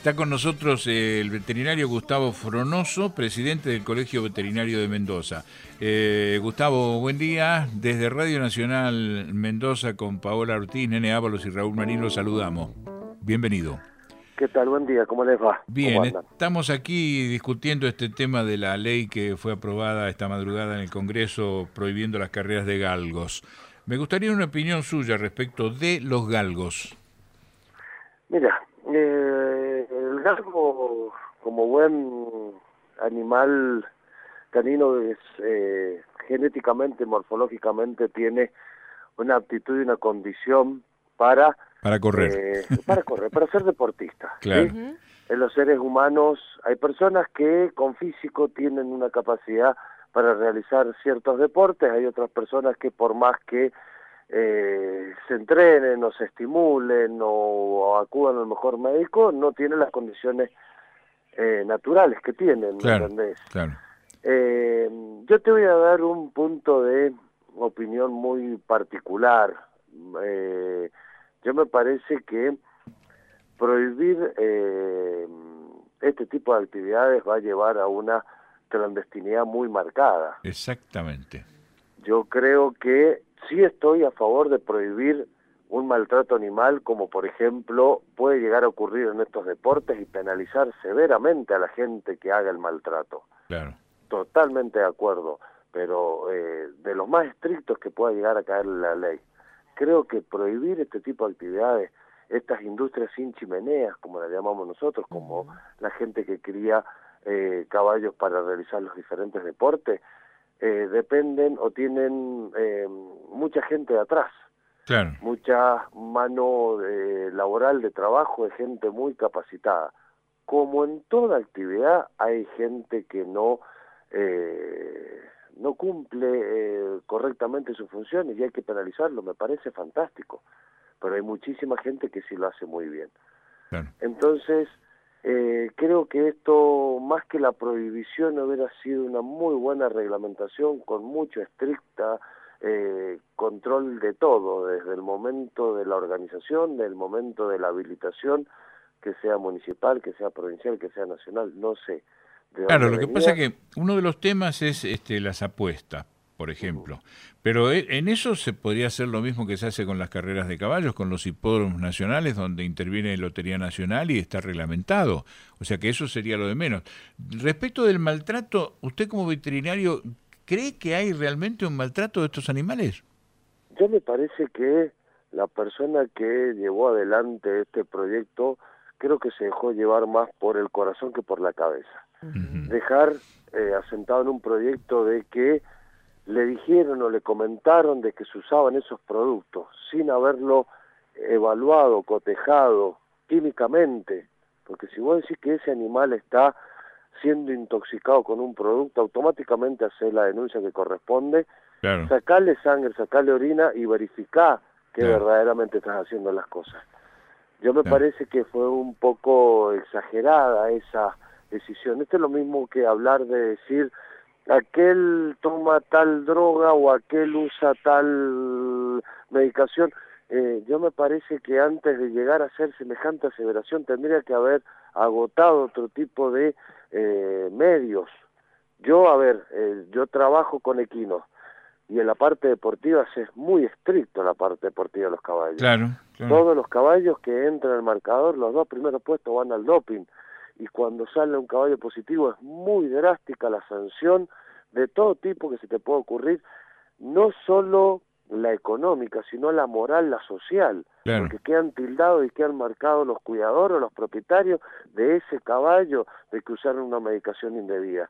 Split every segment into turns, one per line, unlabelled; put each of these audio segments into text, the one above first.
Está con nosotros el veterinario Gustavo Fronoso, presidente del Colegio Veterinario de Mendoza. Gustavo, buen día. Desde Radio Nacional Mendoza con Paola Ortiz, Nene Ábalos y Raúl Marín los saludamos. Bienvenido.
¿Qué tal? Buen día, ¿cómo les va? ¿Cómo
Bien,
andan?
estamos aquí discutiendo este tema de la ley que fue aprobada esta madrugada en el Congreso prohibiendo las carreras de galgos. Me gustaría una opinión suya respecto de los galgos.
Mira, el galgo, como buen animal canino, es genéticamente, morfológicamente, tiene una aptitud y una condición para
Correr.
para ser deportista.
Claro.
¿Sí? En los seres humanos hay personas que con físico tienen una capacidad para realizar ciertos deportes, hay otras personas que por más que se entrenen o se estimulen o acudan al mejor médico, no tienen las condiciones naturales que tienen, ¿me entendés?
Claro.
Yo te voy a dar un punto de opinión muy particular. Yo me parece que prohibir este tipo de actividades va a llevar a una clandestinidad muy marcada.
Exactamente.
Yo creo que sí estoy a favor de prohibir un maltrato animal, como por ejemplo puede llegar a ocurrir en estos deportes, y penalizar severamente a la gente que haga el maltrato.
Claro.
Totalmente de acuerdo, pero de los más estrictos que pueda llegar a caer la ley. Creo que prohibir este tipo de actividades, estas industrias sin chimeneas, como las llamamos nosotros, como la gente que cría caballos para realizar los diferentes deportes, dependen o tienen mucha gente de atrás,
Claro.
mucha mano laboral de trabajo de gente muy capacitada. Como en toda actividad hay gente que no cumple correctamente sus funciones y hay que penalizarlo, me parece fantástico, pero hay muchísima gente que sí lo hace muy bien.
Claro.
Entonces, creo que esto, más que la prohibición, hubiera sido una muy buena reglamentación con mucho estricta control de todo, desde el momento de la organización, del momento de la habilitación, que sea municipal, que sea provincial, que sea nacional, no sé.
Claro, lo que pasa es que uno de los temas es las apuestas, por ejemplo. Pero en eso se podría hacer lo mismo que se hace con las carreras de caballos, con los hipódromos nacionales, donde interviene Lotería Nacional y está reglamentado. O sea que eso sería lo de menos. Respecto del maltrato, ¿usted como veterinario cree que hay realmente un maltrato de estos animales?
Yo me parece que la persona que llevó adelante este proyecto, creo que se dejó llevar más por el corazón que por la cabeza. Dejar asentado en un proyecto de que le dijeron o le comentaron de que se usaban esos productos sin haberlo evaluado, cotejado químicamente, porque si vos decís que ese animal está siendo intoxicado con un producto, automáticamente hace la denuncia que corresponde,
claro,
sacarle sangre, sacarle orina y verificar que
claro,
verdaderamente estás haciendo las cosas. Yo me
claro.
parece que fue un poco exagerada esa decisión. Esto es lo mismo que hablar de decir aquel toma tal droga o aquel usa tal medicación. Yo me parece que antes de llegar a hacer semejante aseveración tendría que haber agotado otro tipo de medios. Yo, yo trabajo con equinos y en la parte deportiva es muy estricto la parte deportiva de los caballos.
Claro, claro.
Todos los caballos que entran al marcador, los dos primeros puestos van al doping. Y cuando sale un caballo positivo es muy drástica la sanción de todo tipo que se te puede ocurrir, no solo la económica, sino la moral, la social,
Claro.
porque quedan tildados y quedan marcados los cuidadores, los propietarios de ese caballo de que usaron una medicación indebida.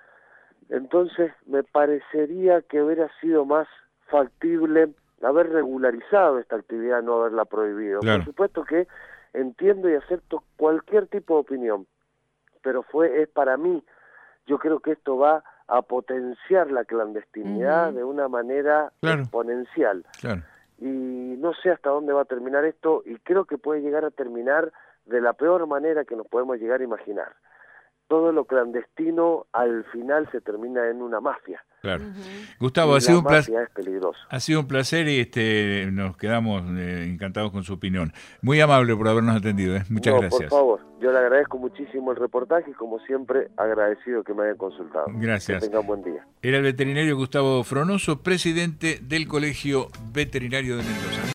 Entonces me parecería que hubiera sido más factible haber regularizado esta actividad, no haberla prohibido.
Claro.
Por supuesto que entiendo y acepto cualquier tipo de opinión, pero es para mí, yo creo que esto va a potenciar la clandestinidad de una manera exponencial.
Claro.
Y no sé hasta dónde va a terminar esto, y creo que puede llegar a terminar de la peor manera que nos podemos llegar a imaginar. todo lo clandestino al final se termina en una mafia.
Claro. Gustavo, ha sido un placer.
Es peligroso.
Ha sido un placer y nos quedamos encantados con su opinión. Muy amable por habernos atendido. Muchas gracias.
Por favor, yo le agradezco muchísimo el reportaje y como siempre agradecido que me hayan consultado.
Gracias.
Que tengan buen día.
Era el veterinario Gustavo Fronoso, presidente del Colegio Veterinario de Mendoza.